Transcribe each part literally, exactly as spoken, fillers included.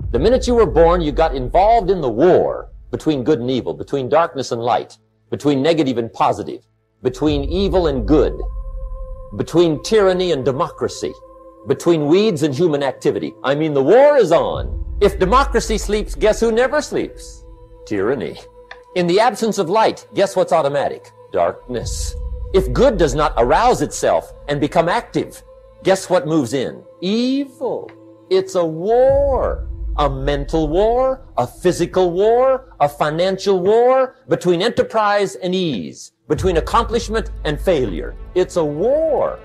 The minute you were born, you got involved in the war between good and evil, between darkness and light, between negative and positive, between evil and good, between tyranny and democracy, between weeds and human activity. I mean, the war is on. If democracy sleeps, guess who never sleeps? Tyranny. In the absence of light, guess what's automatic? Darkness. If good does not arouse itself and become active, guess what moves in? Evil. It's a war. A mental war, a physical war, a financial war, between enterprise and ease, between accomplishment and failure. It's a war.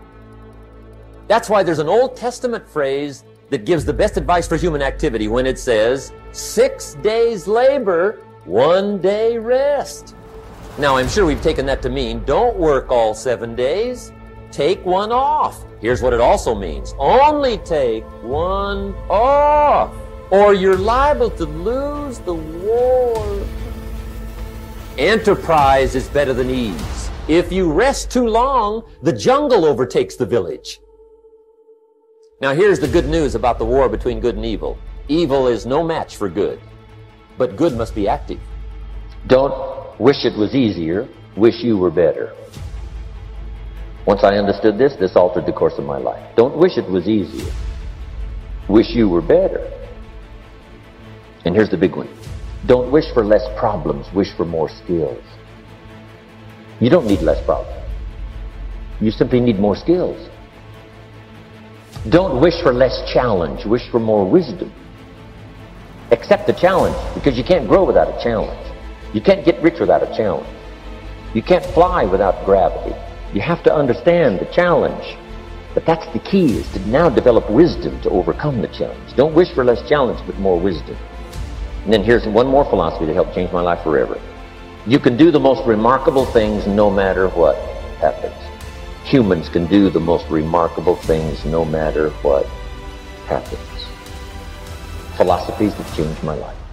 That's why there's an Old Testament phrase that gives the best advice for human activity when it says, six days labor, one day rest. Now, I'm sure we've taken that to mean, don't work all seven days, take one off. Here's what it also means, only take one off, or you're liable to lose the war. Enterprise is better than ease. If you rest too long, the jungle overtakes the village. Now here's the good news about the war between good and evil. Evil is no match for good, but good must be active. Don't wish it was easier, wish you were better. Once I understood this, this altered the course of my life. Don't wish it was easier, wish you were better. And here's the big one. Don't wish for less problems, wish for more skills. You don't need less problems. You simply need more skills. Don't wish for less challenge, wish for more wisdom. Accept the challenge, because you can't grow without a challenge. You can't get rich without a challenge. You can't fly without gravity. You have to understand the challenge. But that's the key, is to now develop wisdom to overcome the challenge. Don't wish for less challenge, but more wisdom. And then here's one more philosophy to help change my life forever. You can do the most remarkable things no matter what happens. Humans can do the most remarkable things no matter what happens. Philosophies that changed my life.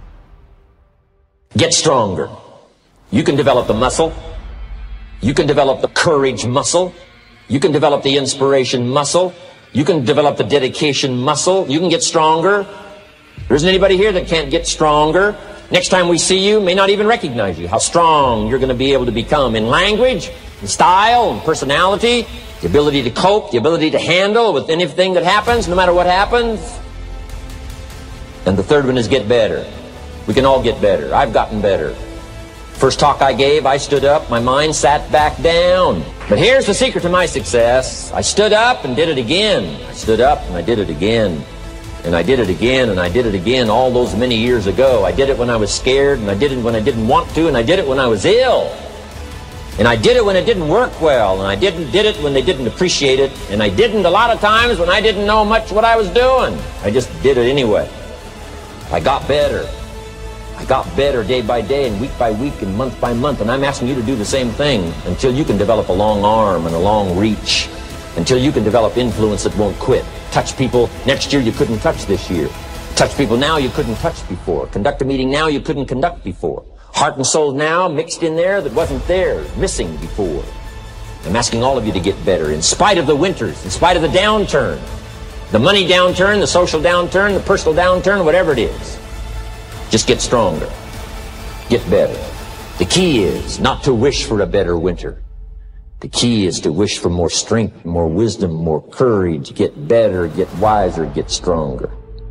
Get stronger. You can develop the muscle. You can develop the courage muscle. You can develop the inspiration muscle. You can develop the dedication muscle. You can get stronger. There isn't anybody here that can't get stronger. Next time we see you, may not even recognize you. How strong you're going to be able to become in language, in style, in personality, the ability to cope, the ability to handle with anything that happens, no matter what happens. And the third one is get better. We can all get better. I've gotten better. First talk I gave, I stood up, my mind sat back down. But here's the secret to my success. I stood up and did it again. I stood up and I did it again. And I did it again, and I did it again all those many years ago. I did it when I was scared, and I did it when I didn't want to, and I did it when I was ill. And I did it when it didn't work well, and I didn't did it when they didn't appreciate it, and I didn't a lot of times when I didn't know much what I was doing. I just did it anyway. I got better. I got better day by day and week by week and month by month, and I'm asking you to do the same thing until you can develop a long arm and a long reach, until you can develop influence that won't quit. Touch people next year you couldn't touch this year. Touch people now you couldn't touch before. Conduct a meeting now you couldn't conduct before. Heart and soul now mixed in there that wasn't there, missing before. I'm asking all of you to get better in spite of the winters, in spite of the downturn. The money downturn, the social downturn, the personal downturn, whatever it is. Just get stronger. Get better. The key is not to wish for a better winter. The key is to wish for more strength, more wisdom, more courage, get better, get wiser, get stronger.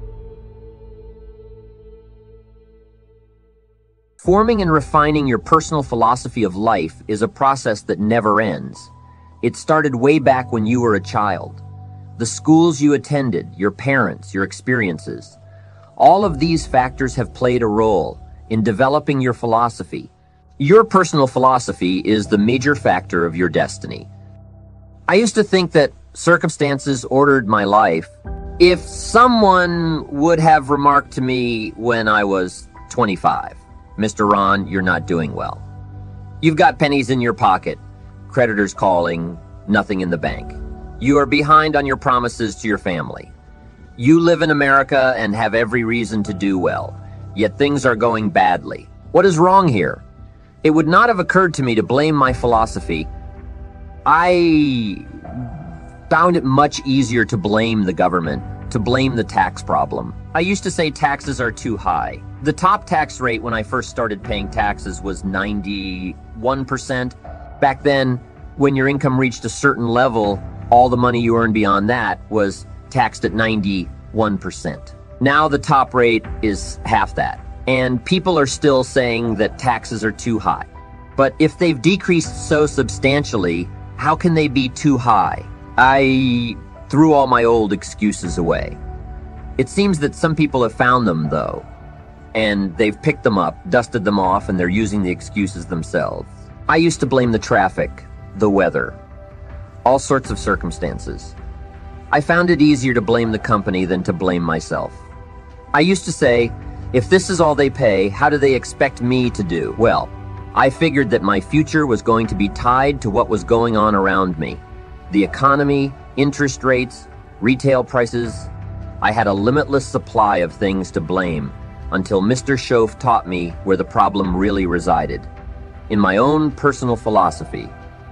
Forming and refining your personal philosophy of life is a process that never ends. It started way back when you were a child. The schools you attended, your parents, your experiences. All of these factors have played a role in developing your philosophy. Your personal philosophy is the major factor of your destiny. I used to think that circumstances ordered my life. If someone would have remarked to me when I was twenty-five, Mister Ron, you're not doing well. You've got pennies in your pocket, creditors calling, nothing in the bank. You are behind on your promises to your family. You live in America and have every reason to do well, yet things are going badly. What is wrong here? It would not have occurred to me to blame my philosophy. I found it much easier to blame the government, to blame the tax problem. I used to say taxes are too high. The top tax rate when I first started paying taxes was ninety-one percent. Back then, when your income reached a certain level, all the money you earned beyond that was taxed at ninety-one percent. Now the top rate is half that. And people are still saying that taxes are too high. But if they've decreased so substantially, how can they be too high? I threw all my old excuses away. It seems that some people have found them, though, and they've picked them up, dusted them off, and they're using the excuses themselves. I used to blame the traffic, the weather, all sorts of circumstances. I found it easier to blame the company than to blame myself. I used to say, if this is all they pay, how do they expect me to do? Well, I figured that my future was going to be tied to what was going on around me. The economy, interest rates, retail prices. I had a limitless supply of things to blame until Mister Shoaff taught me where the problem really resided. In my own personal philosophy.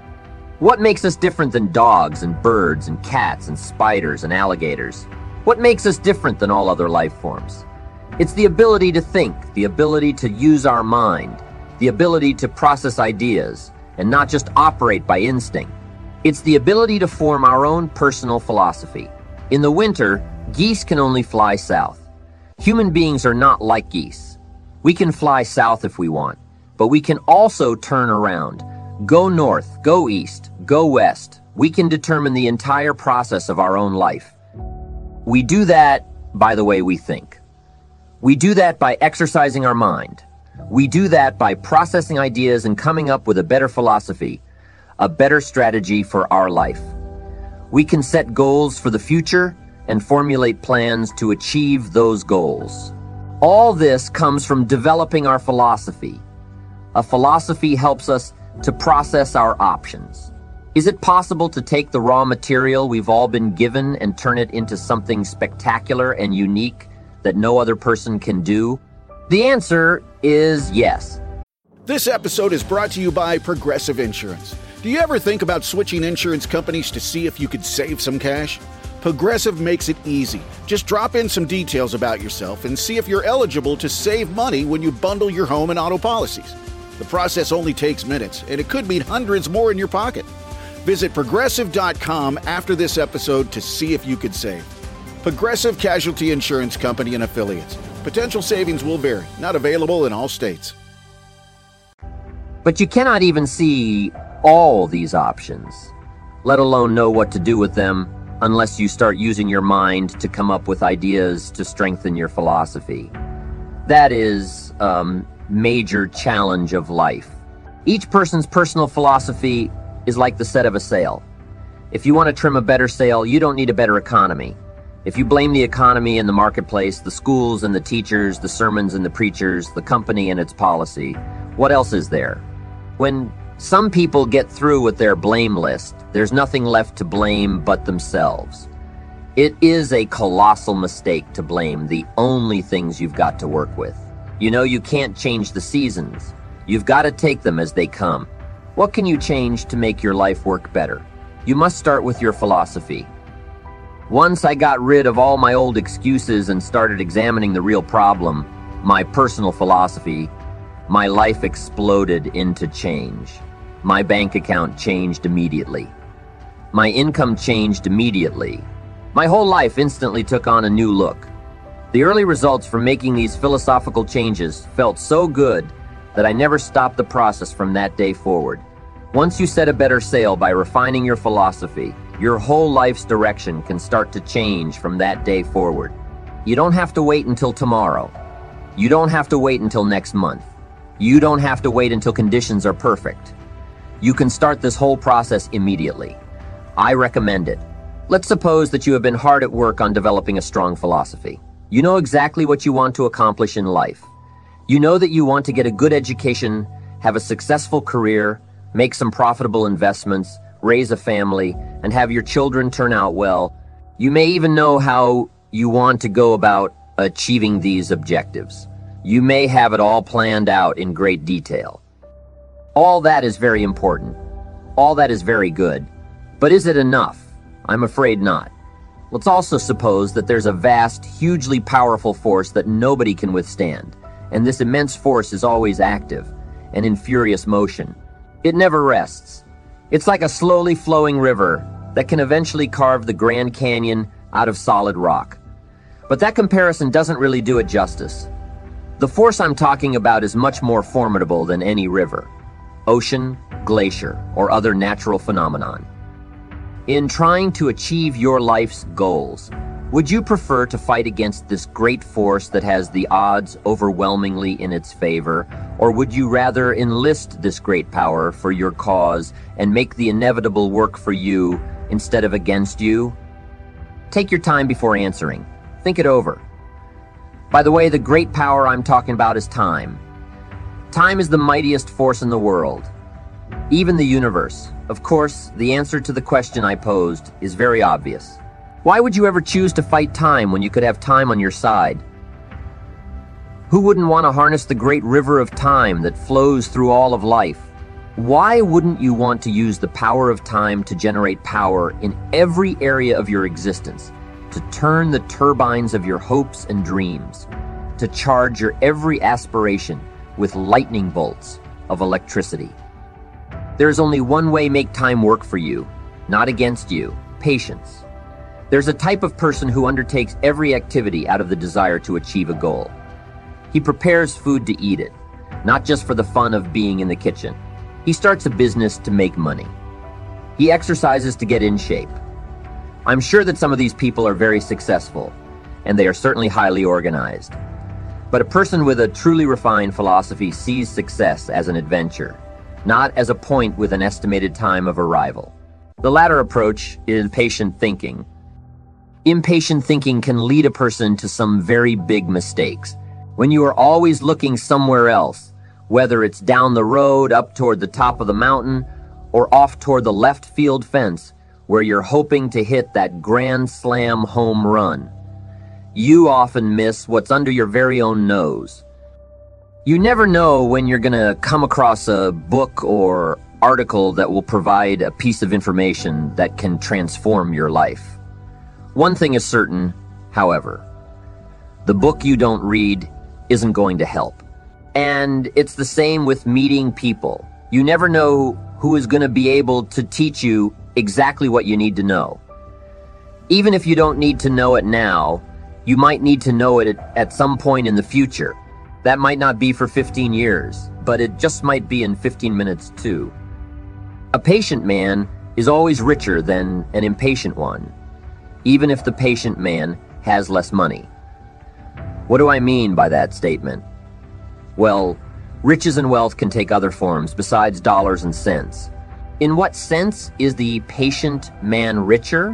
What makes us different than dogs and birds and cats and spiders and alligators? What makes us different than all other life forms? It's the ability to think, the ability to use our mind, the ability to process ideas and not just operate by instinct. It's the ability to form our own personal philosophy. In the winter, geese can only fly south. Human beings are not like geese. We can fly south if we want, but we can also turn around. Go north, go east, go west. We can determine the entire process of our own life. We do that by the way we think. We do that by exercising our mind. We do that by processing ideas and coming up with a better philosophy, a better strategy for our life. We can set goals for the future and formulate plans to achieve those goals. All this comes from developing our philosophy. A philosophy helps us to process our options. Is it possible to take the raw material we've all been given and turn it into something spectacular and unique that no other person can do? The answer is yes. This episode is brought to you by Progressive Insurance. Do you ever think about switching insurance companies to see if you could save some cash? Progressive makes it easy. Just drop in some details about yourself and see if you're eligible to save money when you bundle your home and auto policies. The process only takes minutes, and it could mean hundreds more in your pocket. Visit Progressive dot com after this episode to see if you could save. Progressive Casualty Insurance Company and Affiliates. Potential savings will vary. Not available in all states. But you cannot even see all these options, let alone know what to do with them, unless you start using your mind to come up with ideas to strengthen your philosophy. That is a um, major challenge of life. Each person's personal philosophy is like the set of a sail. If you want to trim a better sail, you don't need a better economy. If you blame the economy and the marketplace, the schools and the teachers, the sermons and the preachers, the company and its policy, what else is there? When some people get through with their blame list, there's nothing left to blame but themselves. It is a colossal mistake to blame the only things you've got to work with. You know, you can't change the seasons. You've got to take them as they come. What can you change to make your life work better? You must start with your philosophy. Once I got rid of all my old excuses and started examining the real problem, my personal philosophy, my life exploded into change. My bank account changed immediately. My income changed immediately. My whole life instantly took on a new look. The early results from making these philosophical changes felt so good that I never stopped the process from that day forward. Once you set a better sail by refining your philosophy, your whole life's direction can start to change from that day forward. You don't have to wait until tomorrow. You don't have to wait until next month. You don't have to wait until conditions are perfect. You can start this whole process immediately. I recommend it. Let's suppose that you have been hard at work on developing a strong philosophy. You know exactly what you want to accomplish in life. You know that you want to get a good education, have a successful career, make some profitable investments, raise a family, and have your children turn out well. You may even know how you want to go about achieving these objectives. You may have it all planned out in great detail. All that is very important. All that is very good. But is it enough? I'm afraid not. Let's also suppose that there's a vast, hugely powerful force that nobody can withstand, and this immense force is always active and in furious motion. It never rests. It's like a slowly flowing river that can eventually carve the Grand Canyon out of solid rock. But that comparison doesn't really do it justice. The force I'm talking about is much more formidable than any river, ocean, glacier, or other natural phenomenon. In trying to achieve your life's goals, would you prefer to fight against this great force that has the odds overwhelmingly in its favor, or would you rather enlist this great power for your cause and make the inevitable work for you instead of against you? Take your time before answering. Think it over. By the way, the great power I'm talking about is time. Time is the mightiest force in the world, even the universe. Of course, the answer to the question I posed is very obvious. Why would you ever choose to fight time when you could have time on your side? Who wouldn't want to harness the great river of time that flows through all of life? Why wouldn't you want to use the power of time to generate power in every area of your existence, to turn the turbines of your hopes and dreams, to charge your every aspiration with lightning bolts of electricity? There is only one way to make time work for you, not against you: patience. There's a type of person who undertakes every activity out of the desire to achieve a goal. He prepares food to eat it, not just for the fun of being in the kitchen. He starts a business to make money. He exercises to get in shape. I'm sure that some of these people are very successful, and they are certainly highly organized. But a person with a truly refined philosophy sees success as an adventure, not as a point with an estimated time of arrival. The latter approach is patient thinking. Impatient thinking can lead a person to some very big mistakes. When you are always looking somewhere else, whether it's down the road, up toward the top of the mountain, or off toward the left field fence, where you're hoping to hit that grand slam home run, you often miss what's under your very own nose. You never know when you're going to come across a book or article that will provide a piece of information that can transform your life. One thing is certain, however: the book you don't read isn't going to help. And it's the same with meeting people. You never know who is going to be able to teach you exactly what you need to know. Even if you don't need to know it now, you might need to know it at some point in the future. That might not be for fifteen years, but it just might be in fifteen minutes too. A patient man is always richer than an impatient one, even if the patient man has less money. What do I mean by that statement? Well, riches and wealth can take other forms besides dollars and cents. In what sense is the patient man richer?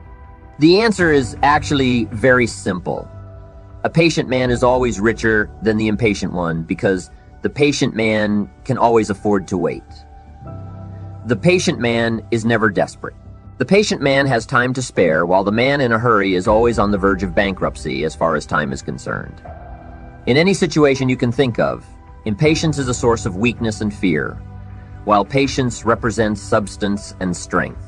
The answer is actually very simple. A patient man is always richer than the impatient one because the patient man can always afford to wait. The patient man is never desperate. The patient man has time to spare, while the man in a hurry is always on the verge of bankruptcy as far as time is concerned. In any situation you can think of, impatience is a source of weakness and fear, while patience represents substance and strength.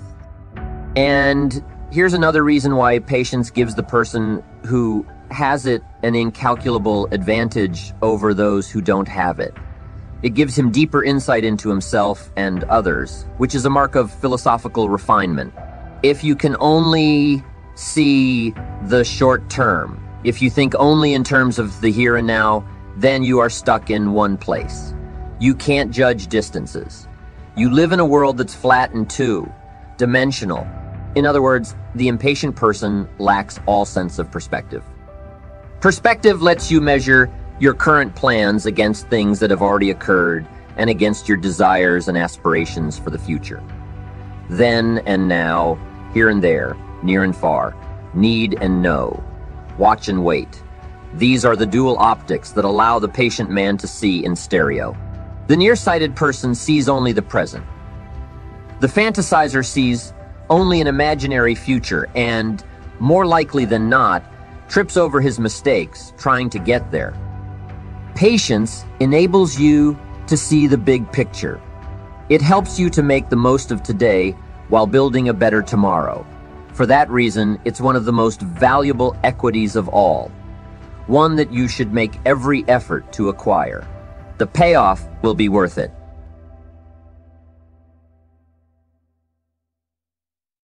And here's another reason why patience gives the person who has it an incalculable advantage over those who don't have it. It gives him deeper insight into himself and others, which is a mark of philosophical refinement. If you can only see the short term, if you think only in terms of the here and now, then you are stuck in one place. You can't judge distances. You live in a world that's flat and two, dimensional. In other words, the impatient person lacks all sense of perspective. Perspective lets you measure your current plans against things that have already occurred and against your desires and aspirations for the future. Then and now, here and there, near and far, need and know, watch and wait. These are the dual optics that allow the patient man to see in stereo. The nearsighted person sees only the present. The fantasizer sees only an imaginary future and, more likely than not, trips over his mistakes trying to get there. Patience enables you to see the big picture. It helps you to make the most of today while building a better tomorrow. For that reason, it's one of the most valuable equities of all, one that you should make every effort to acquire. The payoff will be worth it.